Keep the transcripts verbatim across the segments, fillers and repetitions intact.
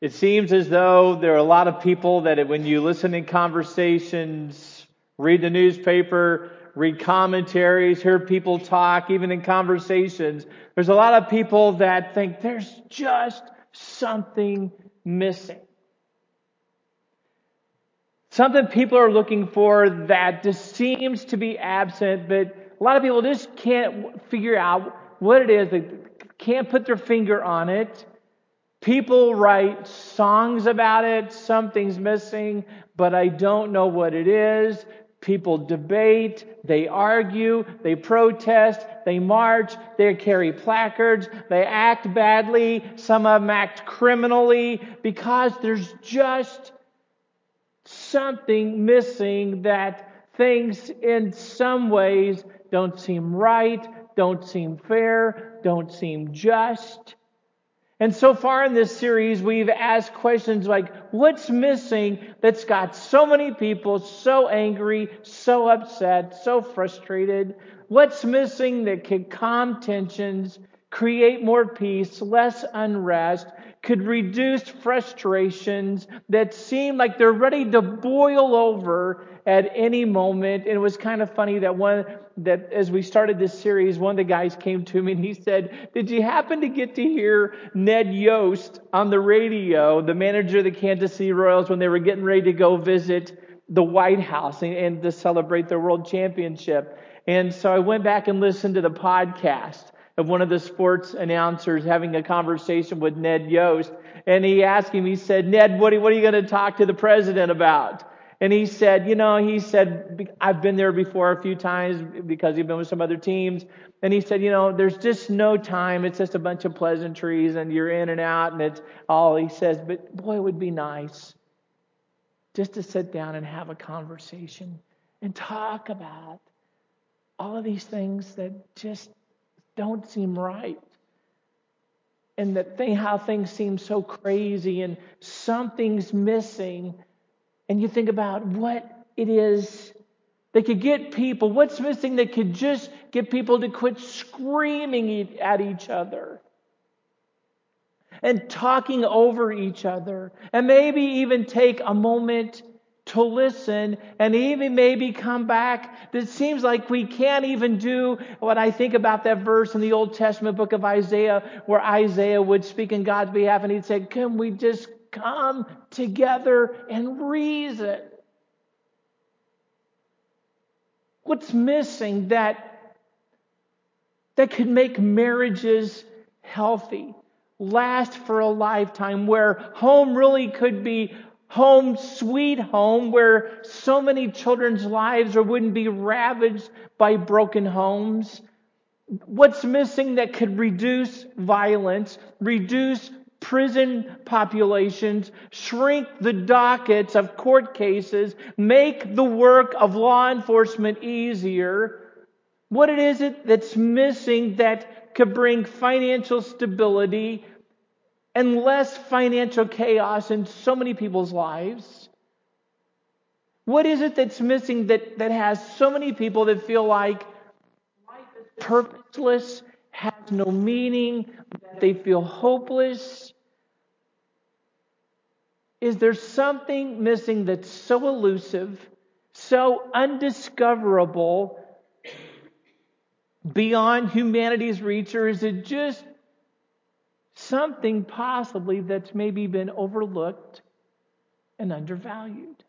It seems as though there are a lot of people that when you listen in conversations, read the newspaper, read commentaries, hear people talk, even in conversations, there's a lot of people that think there's just something missing. Something people are looking for that just seems to be absent, but a lot of people just can't figure out what it is. They can't put their finger on it. People write songs about it. Something's missing, but I don't know what it is. People debate, they argue, they protest, they march, they carry placards, they act badly, some of them act criminally, because there's just something missing, that things in some ways don't seem right, don't seem fair, don't seem just. And so far in this series, we've asked questions like, what's missing that's got so many people so angry, so upset, so frustrated? What's missing that could calm tensions, create more peace, less unrest, could reduce frustrations that seem like they're ready to boil over at any moment? And it was kind of funny that one that as we started this series, one of the guys came to me and he said, "Did you happen to get to hear Ned Yost on the radio, the manager of the Kansas City Royals, when they were getting ready to go visit the White House and, and to celebrate their world championship?" And so I went back and listened to the podcast of one of the sports announcers having a conversation with Ned Yost. And he asked him, he said, "Ned, what are, what are you going to talk to the president about?" And he said, you know, he said, "I've been there before a few times because he's been with some other teams." And he said, you know, there's just no time. It's just a bunch of pleasantries and you're in and out and it's all, he says, but boy, it would be nice just to sit down and have a conversation and talk about all of these things that just don't seem right. And that thing, how things seem so crazy and something's missing. And you think about what it is that could get people, what's missing that could just get people to quit screaming at each other and talking over each other, and maybe even take a moment to listen, and even maybe come back. It seems like we can't even do what I think about that verse in the Old Testament book of Isaiah, where Isaiah would speak in God's behalf, and he'd say, "Can we just come together and reason?" What's missing that that could make marriages healthy, last for a lifetime, where home really could be home sweet home, where so many children's lives wouldn't be ravaged by broken homes? What's missing that could reduce violence, reduce prison populations, shrink the dockets of court cases, make the work of law enforcement easier? What it is it that's missing that could bring financial stability and less financial chaos in so many people's lives? What is it that's missing that, that has so many people that feel like life is purposeless, has no meaning, that they feel hopeless? Is there something missing that's so elusive, so undiscoverable, beyond humanity's reach, or is it just something possibly that's maybe been overlooked and undervalued?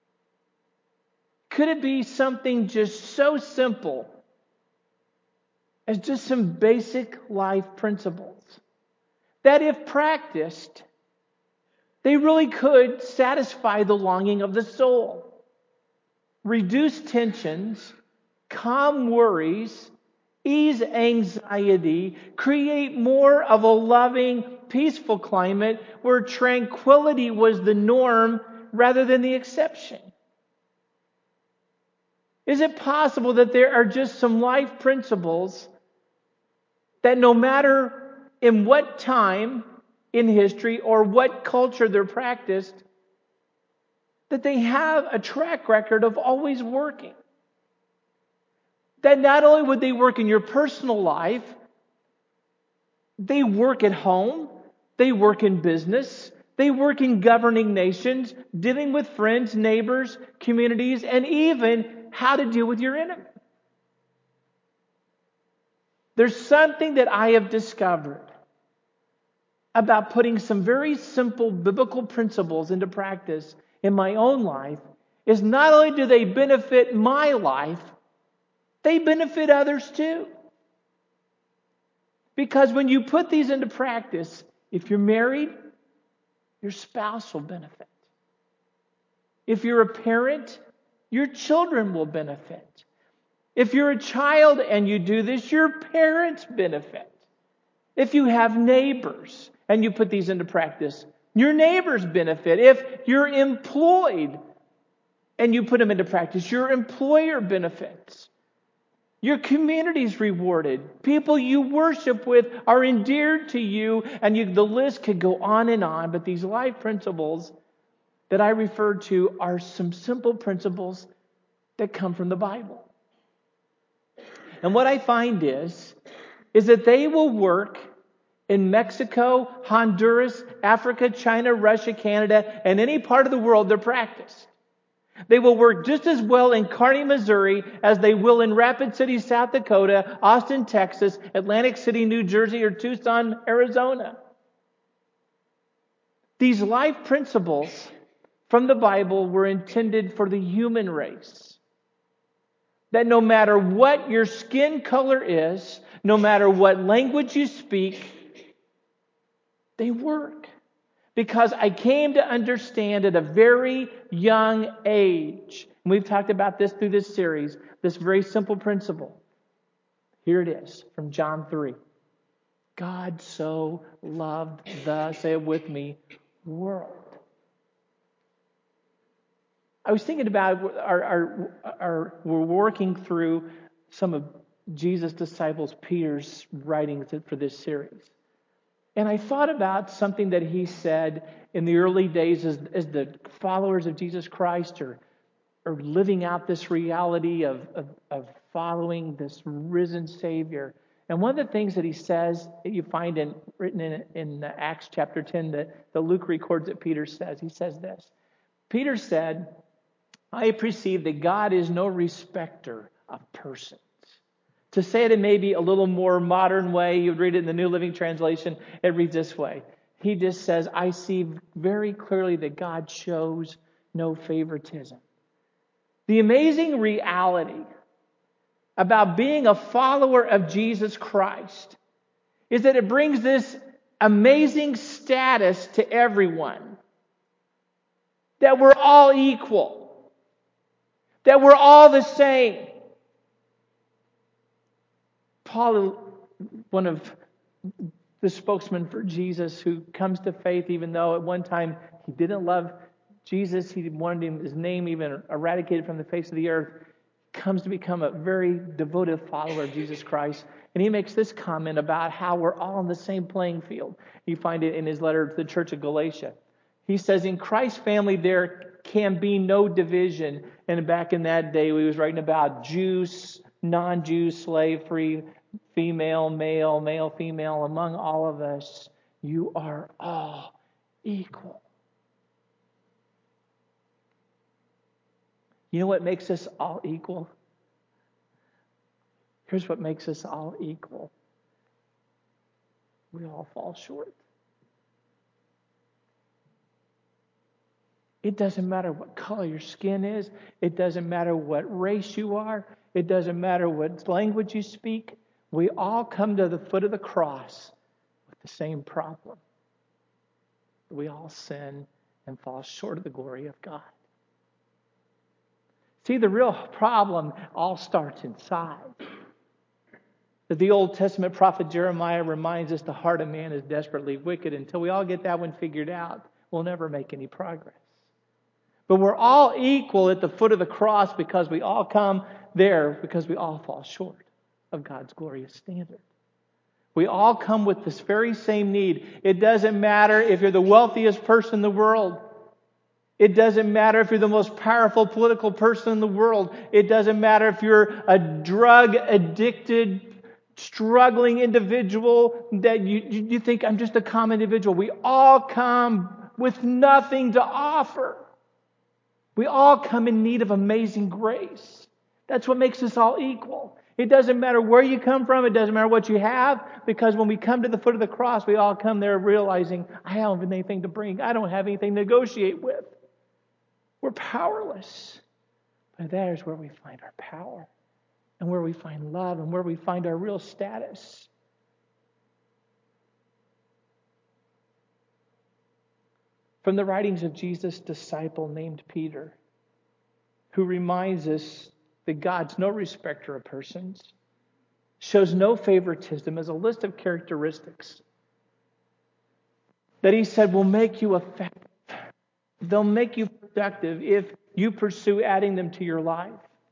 Could it be something just so simple as just some basic life principles that, if practiced, they really could satisfy the longing of the soul, reduce tensions, calm worries, ease anxiety, create more of a loving, peaceful climate where tranquility was the norm rather than the exception? Is it possible that there are just some life principles that, no matter in what time in history or what culture they're practiced, that they have a track record of always working? That not only would they work in your personal life, they work at home, they work in business, They work in governing nations, dealing with friends, neighbors, communities, and even how to deal with your enemy. There's something that I have discovered about putting some very simple biblical principles into practice in my own life is not only do they benefit my life, they benefit others too. Because when you put these into practice, if you're married, your spouse will benefit. If you're a parent, your children will benefit. If you're a child and you do this, your parents benefit. If you have neighbors and you put these into practice, your neighbors benefit. If you're employed and you put them into practice, your employer benefits. Your community's rewarded. People you worship with are endeared to you, and you, the list could go on and on. But these life principles that I referred to are some simple principles that come from the Bible. And what I find is, is that they will work in Mexico, Honduras, Africa, China, Russia, Canada, and any part of the world they're practiced. They will work just as well in Kearney, Missouri, as they will in Rapid City, South Dakota, Austin, Texas, Atlantic City, New Jersey, or Tucson, Arizona. These life principles from the Bible were intended for the human race. That no matter what your skin color is, no matter what language you speak, they work. Because I came to understand at a very young age, and we've talked about this through this series, this very simple principle. Here it is from John three. God so loved the, say it with me, world. I was thinking about our, our, our we're working through some of Jesus' disciples, Peter's writings for this series. And I thought about something that he said in the early days as, as the followers of Jesus Christ are, are living out this reality of, of, of following this risen Savior. And one of the things that he says, that you find in written in, in Acts chapter ten, that, that Luke records that Peter says, he says this. Peter said, I perceive that God is no respecter of persons. To say it in maybe a little more modern way, you'd read it in the New Living Translation, it reads this way. He just says, I see very clearly that God shows no favoritism. The amazing reality about being a follower of Jesus Christ is that it brings this amazing status to everyone. That we're all equal. That we're all the same. Paul, one of the spokesmen for Jesus who comes to faith, even though at one time he didn't love Jesus, he wanted him, his name even eradicated from the face of the earth, comes to become a very devoted follower of Jesus Christ. And he makes this comment about how we're all on the same playing field. You find it in his letter to the church of Galatia. He says, in Christ's family there can be no division. And back in that day, he was writing about Jews, non-Jews, slave-free, female, male, male, female. Among all of us, you are all equal. You know what makes us all equal? Here's what makes us all equal. We all fall short. It doesn't matter what color your skin is. It doesn't matter what race you are. It doesn't matter what language you speak. We all come to the foot of the cross with the same problem. We all sin and fall short of the glory of God. See, the real problem all starts inside. The Old Testament prophet Jeremiah reminds us the heart of man is desperately wicked. Until we all get that one figured out, we'll never make any progress. But we're all equal at the foot of the cross because we all come there because we all fall short of God's glorious standard. We all come with this very same need. It doesn't matter if you're the wealthiest person in the world. It doesn't matter if you're the most powerful political person in the world. It doesn't matter if you're a drug-addicted, struggling individual that you, you think, I'm just a common individual. We all come with nothing to offer. We all come in need of amazing grace. That's what makes us all equal. It doesn't matter where you come from. It doesn't matter what you have. Because when we come to the foot of the cross, we all come there realizing, I don't have anything to bring. I don't have anything to negotiate with. We're powerless. But that is where we find our power. And where we find love. And where we find our real status. From the writings of Jesus' disciple named Peter, who reminds us that God's no respecter of persons, shows no favoritism, as a list of characteristics that he said will make you effective. They'll make you productive if you pursue adding them to your life.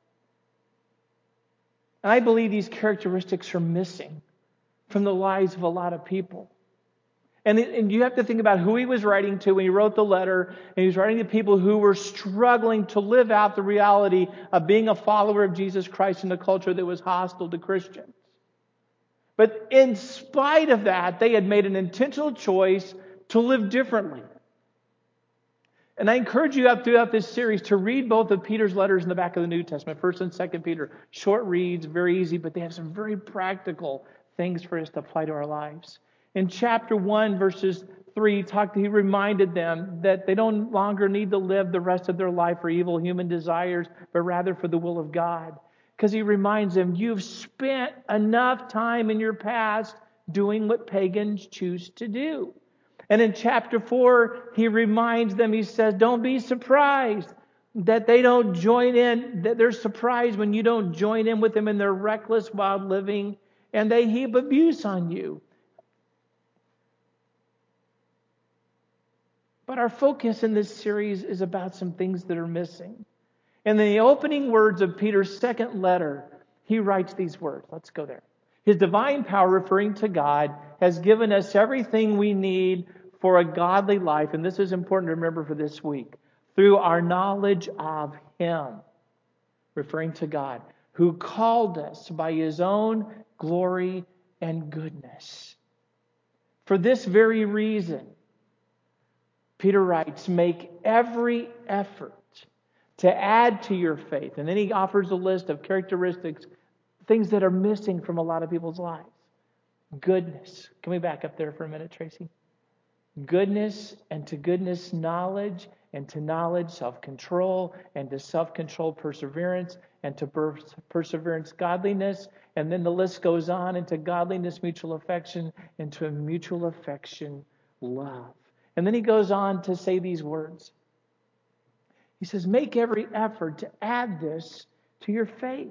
And I believe these characteristics are missing from the lives of a lot of people. And, it, and you have to think about who he was writing to when he wrote the letter. And he was writing to people who were struggling to live out the reality of being a follower of Jesus Christ in a culture that was hostile to Christians. But in spite of that, they had made an intentional choice to live differently. And I encourage you out throughout this series to read both of Peter's letters in the back of the New Testament, First and Second Peter. Short reads, very easy, but they have some very practical things for us to apply to our lives. In chapter one, verses three, talked, he reminded them that they don't longer need to live the rest of their life for evil human desires, but rather for the will of God. Because he reminds them, you've spent enough time in your past doing what pagans choose to do. And in chapter four, he reminds them, he says, don't be surprised that they don't join in, that they're surprised when you don't join in with them in their reckless, wild living, and they heap abuse on you. But our focus in this series is about some things that are missing. In the opening words of Peter's second letter, he writes these words. Let's go there. His divine power, referring to God, has given us everything we need for a godly life. And this is important to remember for this week. Through our knowledge of Him, referring to God, who called us by His own glory and goodness. For this very reason, Peter writes, make every effort to add to your faith. And then he offers a list of characteristics, things that are missing from a lot of people's lives. Goodness. Can we back up there for a minute, Tracy? Goodness, and to goodness knowledge, and to knowledge self-control, and to self-control perseverance, and to per- perseverance godliness. And then the list goes on, and to godliness mutual affection, and to mutual affection love. And then he goes on to say these words. He says, make every effort to add this to your faith.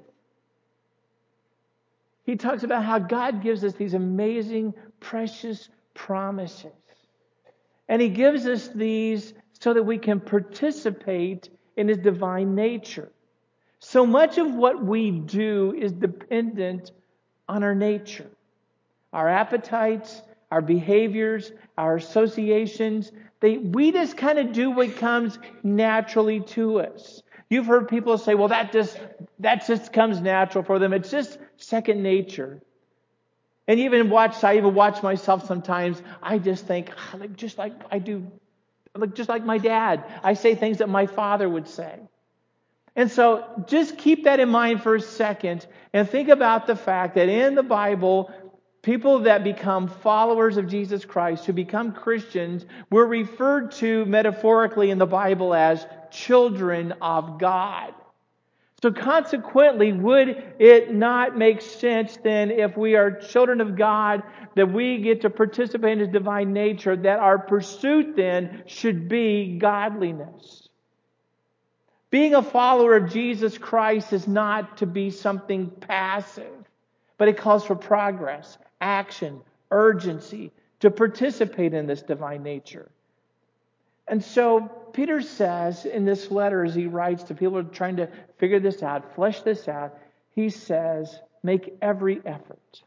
He talks about how God gives us these amazing, precious promises. And He gives us these so that we can participate in His divine nature. So much of what we do is dependent on our nature. Our appetites, our behaviors, our associations, they, we just kind of do what comes naturally to us. You've heard people say, well, that just, that just comes natural for them. It's just second nature. And even watch, I even watch myself sometimes. I just think, oh, like, just like I do, like, just like my dad. I say things that my father would say. And so just keep that in mind for a second and think about the fact that in the Bible, people that become followers of Jesus Christ, who become Christians, were referred to metaphorically in the Bible as children of God. So consequently, would it not make sense then, if we are children of God, that we get to participate in His divine nature, that our pursuit then should be godliness? Being a follower of Jesus Christ is not to be something passive, but it calls for progress, action, urgency, to participate in this divine nature. And so Peter says in this letter, as he writes to people who are trying to figure this out, flesh this out, he says, make every effort.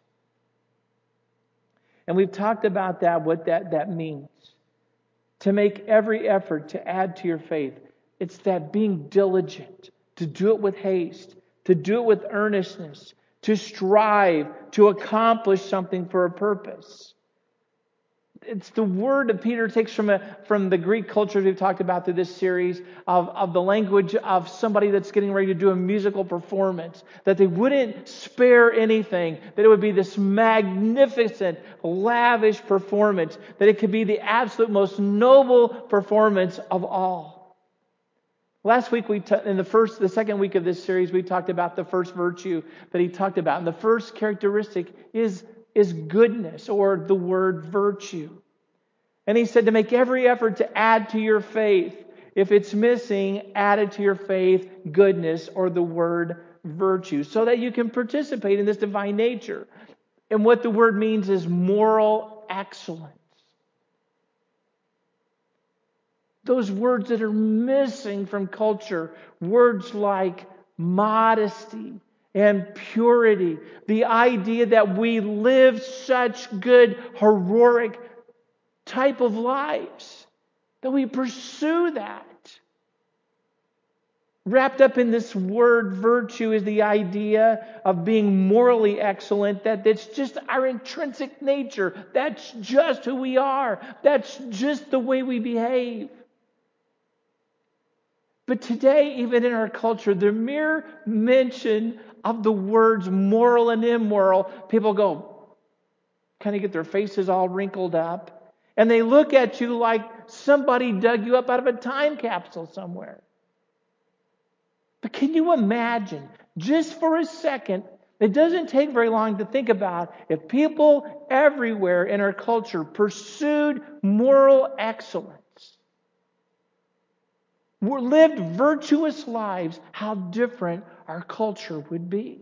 And we've talked about that, what that, that means. To make every effort to add to your faith. It's that being diligent, to do it with haste, to do it with earnestness, to strive, to accomplish something for a purpose. It's the word that Peter takes from a, from the Greek culture we've talked about through this series of, of the language of somebody that's getting ready to do a musical performance. That they wouldn't spare anything. That it would be this magnificent, lavish performance. That it could be the absolute most noble performance of all. Last week, we t- in the first, the second week of this series, we talked about the first virtue that he talked about. And the first characteristic is is goodness, or the word virtue. And he said to make every effort to add to your faith. If it's missing, add it to your faith, goodness, or the word virtue, so that you can participate in this divine nature. And what the word means is moral excellence. Those words that are missing from culture, words like modesty and purity, the idea that we live such good, heroic type of lives, that we pursue that. Wrapped up in this word virtue is the idea of being morally excellent, that it's just our intrinsic nature. That's just who we are. That's just the way we behave. But today, even in our culture, the mere mention of the words moral and immoral, people go, kind of get their faces all wrinkled up. And they look at you like somebody dug you up out of a time capsule somewhere. But can you imagine, just for a second, it doesn't take very long to think about if people everywhere in our culture pursued moral excellence, lived virtuous lives, how different our culture would be.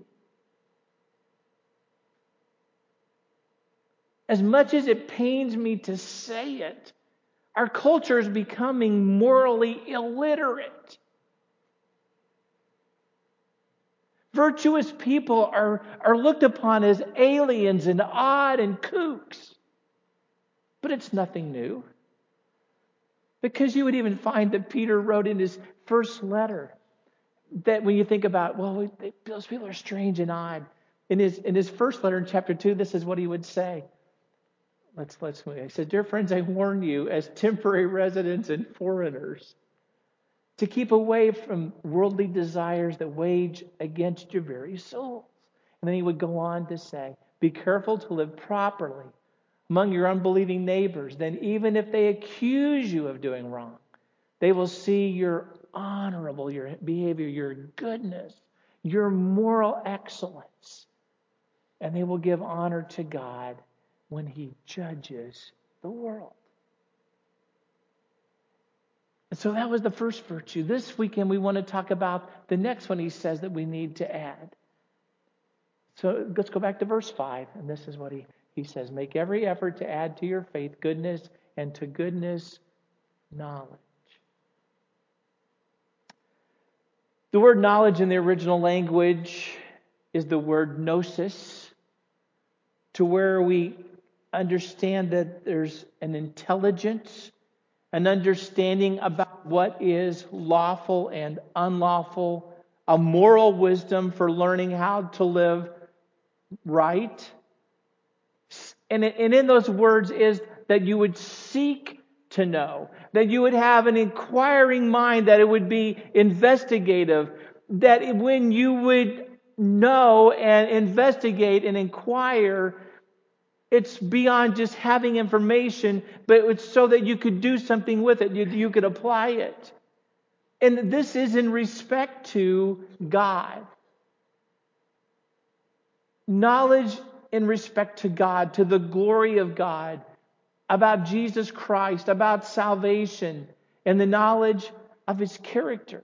As much as it pains me to say it, our culture is becoming morally illiterate. Virtuous people are, are looked upon as aliens and odd and kooks. But it's nothing new. Because you would even find that Peter wrote in his first letter that when you think about, well, those people are strange and odd. In his in his first letter in chapter two, this is what he would say. Let's let's move. He said, "Dear friends, I warn you as temporary residents and foreigners to keep away from worldly desires that wage against your very souls." And then he would go on to say, "Be careful to live properly among your unbelieving neighbors. Then even if they accuse you of doing wrong, they will see your honorable your behavior, your goodness, your moral excellence. And they will give honor to God when He judges the world." And so that was the first virtue. This weekend we want to talk about the next one he says that we need to add. So let's go back to verse five. And this is what he, he says. Make every effort to add to your faith goodness, and to goodness, knowledge. The word knowledge in the original language is the word gnosis, to where we understand that there's an intelligence, an understanding about what is lawful and unlawful, a moral wisdom for learning how to live right. And in those words is that you would seek to know, that you would have an inquiring mind, that it would be investigative, that when you would know and investigate and inquire, it's beyond just having information, but it's so that you could do something with it. You, you could apply it. And this is in respect to God. Knowledge in respect to God, to the glory of God, about Jesus Christ, about salvation, and the knowledge of His character.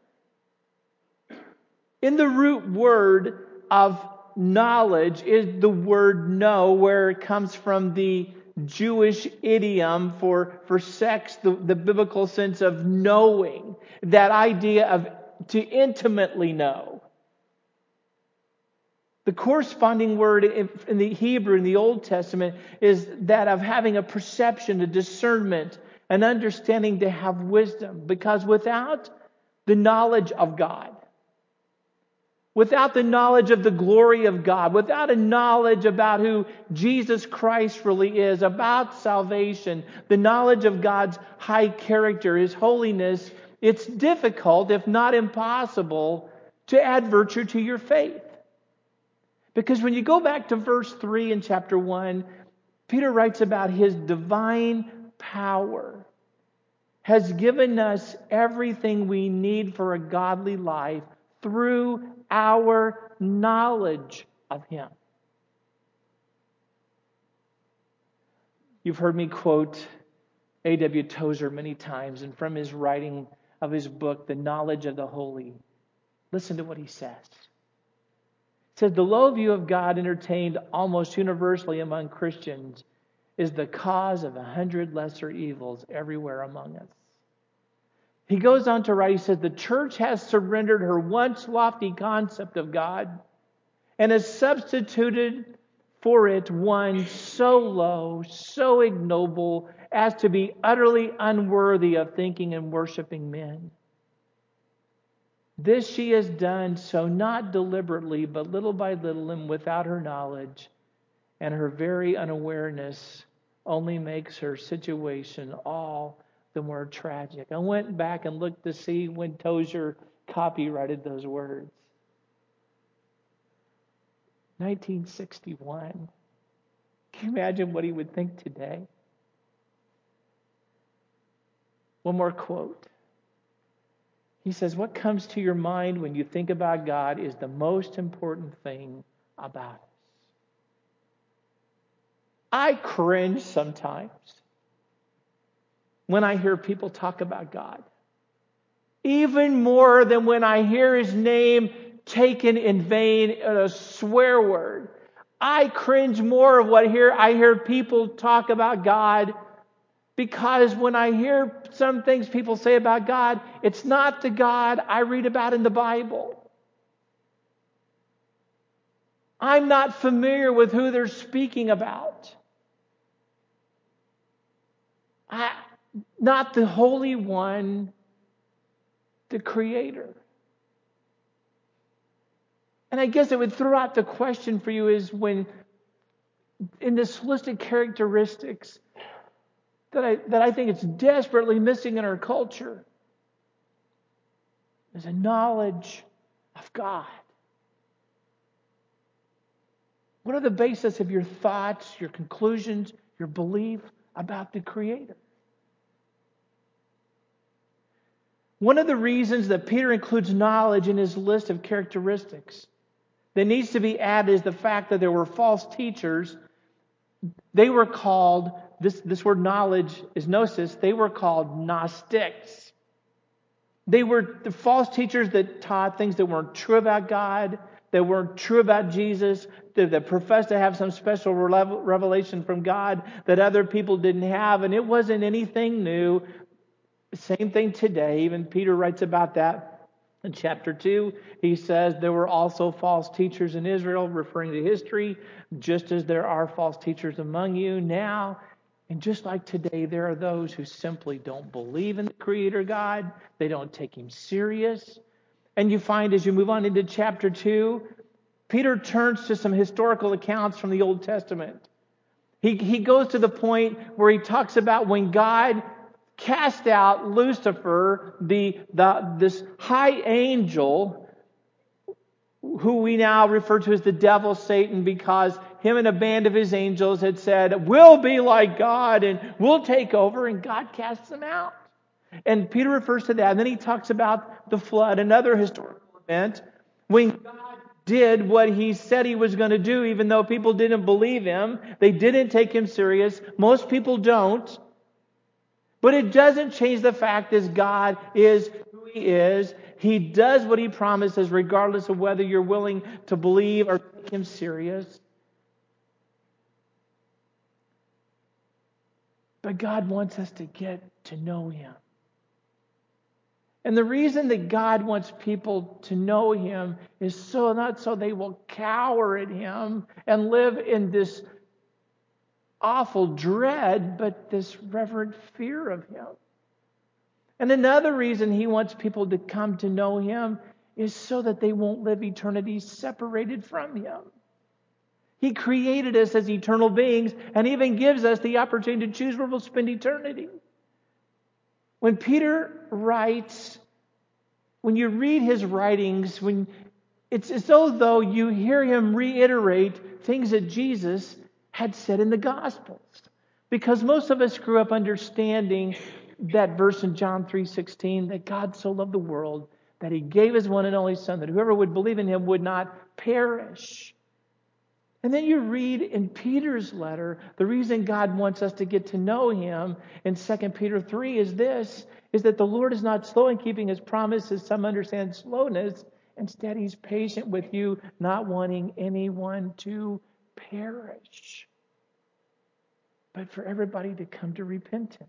In the root word of knowledge is the word know, where it comes from the Jewish idiom for, for sex, the, the biblical sense of knowing, that idea of to intimately know. The corresponding word in the Hebrew, in the Old Testament, is that of having a perception, a discernment, an understanding, to have wisdom. Because without the knowledge of God, without the knowledge of the glory of God, without a knowledge about who Jesus Christ really is, about salvation, the knowledge of God's high character, His holiness, it's difficult, if not impossible, to add virtue to your faith. Because when you go back to verse three in chapter one, Peter writes about His divine power has given us everything we need for a godly life through our knowledge of Him. You've heard me quote A W Tozer many times, and from his writing of his book, The Knowledge of the Holy, listen to what he says. He says, the low view of God entertained almost universally among Christians is the cause of a hundred lesser evils everywhere among us. He goes on to write, he says, the church has surrendered her once lofty concept of God and has substituted for it one so low, so ignoble, as to be utterly unworthy of thinking and worshiping men. This she has done so not deliberately, but little by little and without her knowledge, and her very unawareness only makes her situation all the more tragic. I went back and looked to see when Tozer copyrighted those words. nineteen sixty-one. Can you imagine what he would think today? One more quote. He says, what comes to your mind when you think about God is the most important thing about us. I cringe sometimes when I hear people talk about God. Even more than when I hear His name taken in vain in a swear word. I cringe more of what I hear, I hear people talk about God, because when I hear some things people say about God, it's not the God I read about in the Bible. I'm not familiar with who they're speaking about. I, not the Holy One, the Creator. And I guess it would throw out the question for you is when, in this holistic characteristics that I, that I think it's desperately missing in our culture, is a knowledge of God. What are the basis of your thoughts, your conclusions, your belief about the Creator? One of the reasons that Peter includes knowledge in his list of characteristics that needs to be added is the fact that there were false teachers. They were called, this, this word knowledge is gnosis, they were called Gnostics. They were the false teachers that taught things that weren't true about God, that weren't true about Jesus, that, that professed to have some special revelation from God that other people didn't have, and it wasn't anything new. Same thing today. Even Peter writes about that. In chapter two, he says there were also false teachers in Israel, referring to history, just as there are false teachers among you now. And just like today, there are those who simply don't believe in the Creator God. They don't take Him serious. And you find as you move on into chapter two, Peter turns to some historical accounts from the Old Testament. He, he goes to the point where he talks about when God cast out Lucifer, the, the this high angel, who we now refer to as the devil, Satan, because him and a band of his angels had said, we'll be like God and we'll take over, and God casts them out. And Peter refers to that. And then he talks about the flood, another historical event, when God did what He said He was going to do, even though people didn't believe Him. They didn't take Him serious. Most people don't. But it doesn't change the fact that God is who He is. He does what He promises, regardless of whether you're willing to believe or take Him serious. But God wants us to get to know Him. And the reason that God wants people to know Him is so not so they will cower at Him and live in this awful dread, but this reverent fear of Him. And another reason He wants people to come to know Him is so that they won't live eternity separated from Him. He created us as eternal beings and even gives us the opportunity to choose where we'll spend eternity. When Peter writes, when you read his writings, when it's as though you hear him reiterate things that Jesus had said in the Gospels. Because most of us grew up understanding that verse in John three sixteen, that God so loved the world that He gave His one and only Son, that whoever would believe in Him would not perish. And then you read in Peter's letter, the reason God wants us to get to know Him in Second Peter three is this, is that the Lord is not slow in keeping His promises. Some understand slowness. Instead, He's patient with you, not wanting anyone to perish, but for everybody to come to repentance.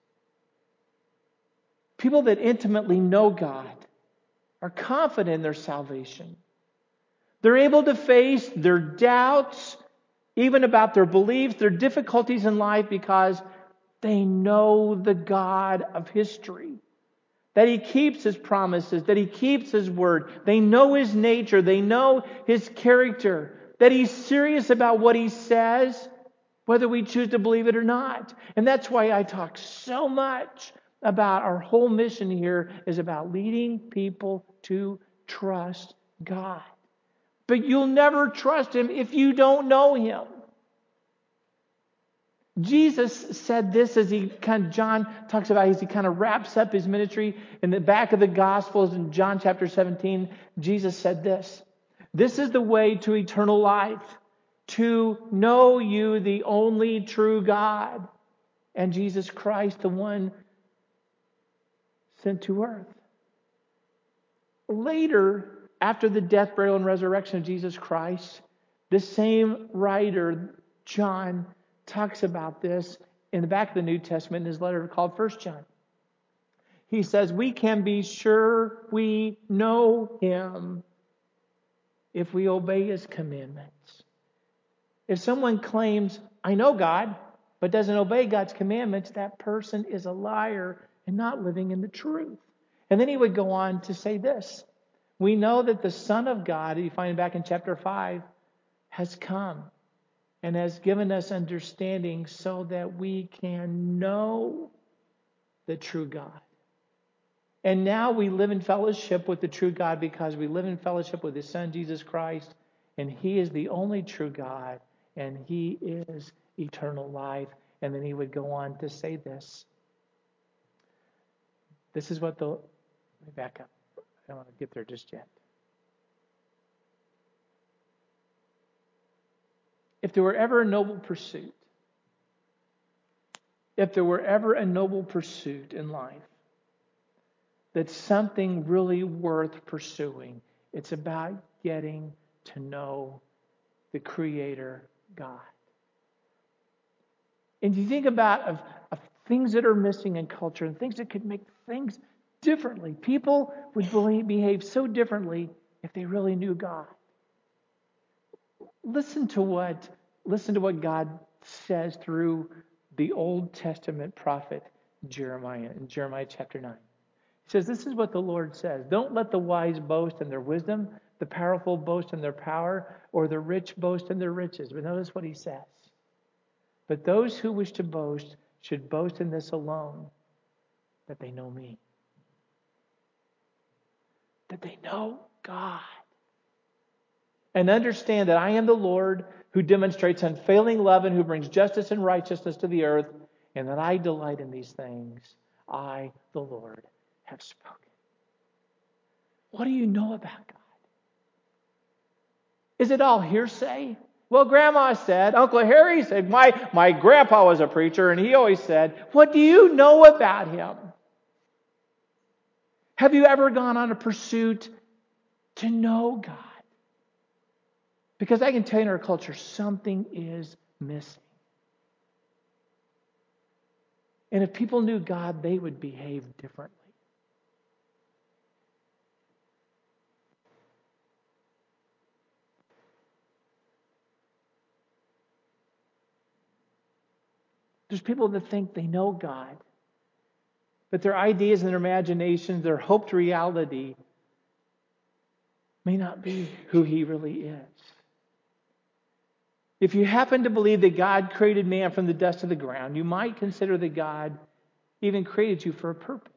People that intimately know God are confident in their salvation. They're able to face their doubts, even about their beliefs, their difficulties in life, because they know the God of history. That He keeps His promises, that He keeps His word. They know His nature, they know His character, that He's serious about what He says, whether we choose to believe it or not. And that's why I talk so much about our whole mission here is about leading people to trust God. But you'll never trust Him if you don't know Him. Jesus said this as he kind of, John talks about as he kind of wraps up His ministry. In the back of the Gospels in John chapter seventeen, Jesus said this. This is the way to eternal life, to know You, the only true God, and Jesus Christ, the one sent to earth. Later, after the death, burial, and resurrection of Jesus Christ, this same writer, John, talks about this in the back of the New Testament in his letter called First John. He says, we can be sure we know Him if we obey His commandments. If someone claims, I know God, but doesn't obey God's commandments, that person is a liar and not living in the truth. And then he would go on to say this. We know that the Son of God, you find back in chapter five, has come and has given us understanding so that we can know the true God. And now we live in fellowship with the true God because we live in fellowship with His Son, Jesus Christ, and He is the only true God, and He is eternal life. And then he would go on to say this. This is what the... Let me back up. I don't want to get there just yet. If there were ever a noble pursuit, if there were ever a noble pursuit in life, that's something really worth pursuing, it's about getting to know the Creator God. And you think about of, of things that are missing in culture and things that could make things differently. People would believe, behave so differently if they really knew God. Listen to what listen to what God says through the Old Testament prophet Jeremiah in Jeremiah chapter nine. He says, this is what the Lord says. Don't let the wise boast in their wisdom, the powerful boast in their power, or the rich boast in their riches. But notice what he says. But those who wish to boast should boast in this alone, that they know me. That they know God. And understand that I am the Lord who demonstrates unfailing love and who brings justice and righteousness to the earth, and that I delight in these things. I, the Lord, have spoken. What do you know about God? Is it all hearsay? Well, Grandma said, Uncle Harry said, my, my grandpa was a preacher, and he always said, what do you know about Him? Have you ever gone on a pursuit to know God? Because I can tell you in our culture, something is missing. And if people knew God, they would behave differently. There's people that think they know God, but their ideas and their imaginations, their hoped reality may not be who he really is. If you happen to believe that God created man from the dust of the ground, you might consider that God even created you for a purpose.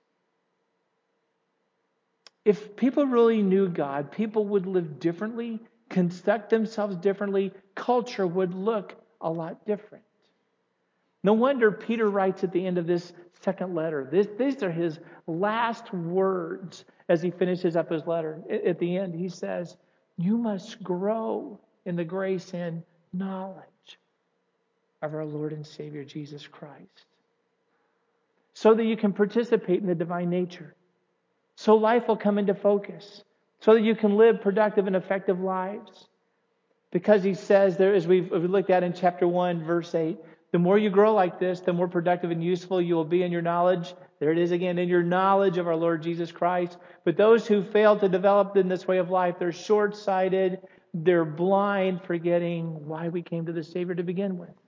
If people really knew God, people would live differently, conduct themselves differently, culture would look a lot different. No wonder Peter writes at the end of this second letter. This, these are his last words as he finishes up his letter. At the end, he says, you must grow in the grace and knowledge of our Lord and Savior Jesus Christ, so that you can participate in the divine nature. So life will come into focus, so that you can live productive and effective lives. Because he says there, as we've, we've looked at in chapter one, verse eight, the more you grow like this, the more productive and useful you will be in your knowledge. There it is again, in your knowledge of our Lord Jesus Christ. But those who fail to develop in this way of life, they're short-sighted, they're blind, forgetting why we came to the Savior to begin with.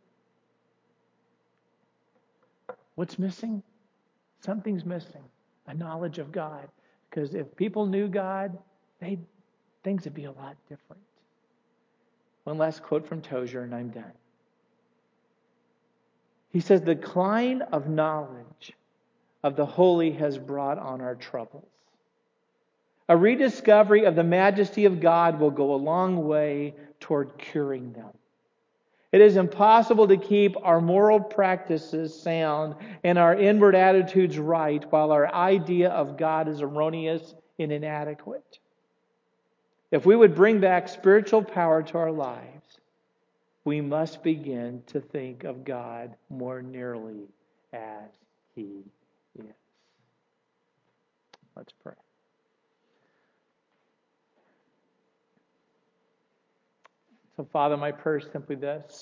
What's missing? Something's missing. A knowledge of God. Because if people knew God, they things would be a lot different. One last quote from Tozer, and I'm done. He says, the decline of knowledge of the holy has brought on our troubles. A rediscovery of the majesty of God will go a long way toward curing them. It is impossible to keep our moral practices sound and our inward attitudes right while our idea of God is erroneous and inadequate. If we would bring back spiritual power to our lives, we must begin to think of God more nearly as He is. Let's pray. So, Father, my prayer is simply this.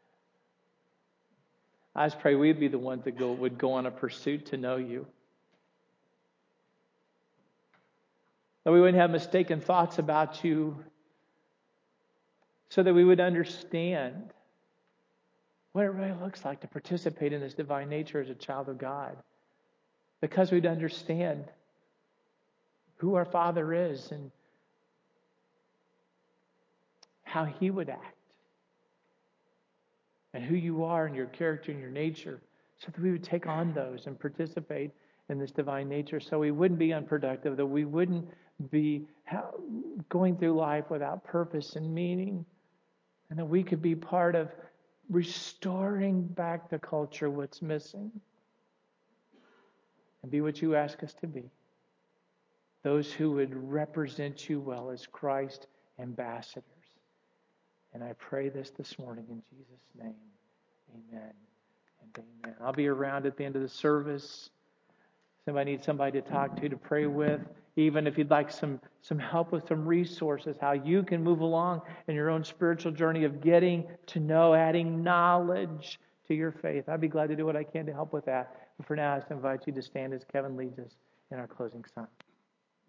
I just pray we'd be the ones that go, would go on a pursuit to know You. That we wouldn't have mistaken thoughts about You, so that we would understand what it really looks like to participate in this divine nature as a child of God. Because we'd understand who our Father is and how He would act. And who You are and Your character and Your nature. So that we would take on those and participate in this divine nature. So we wouldn't be unproductive. That we wouldn't be going through life without purpose and meaning. And that we could be part of restoring back the culture what's missing. And be what You ask us to be. Those who would represent You well as Christ ambassadors. And I pray this this morning in Jesus' name. Amen and amen. I'll be around at the end of the service. Somebody needs somebody to talk to, to pray with. Even if you'd like some, some help with some resources, how you can move along in your own spiritual journey of getting to know, adding knowledge to your faith. I'd be glad to do what I can to help with that. But for now, I just invite you to stand as Kevin leads us in our closing song.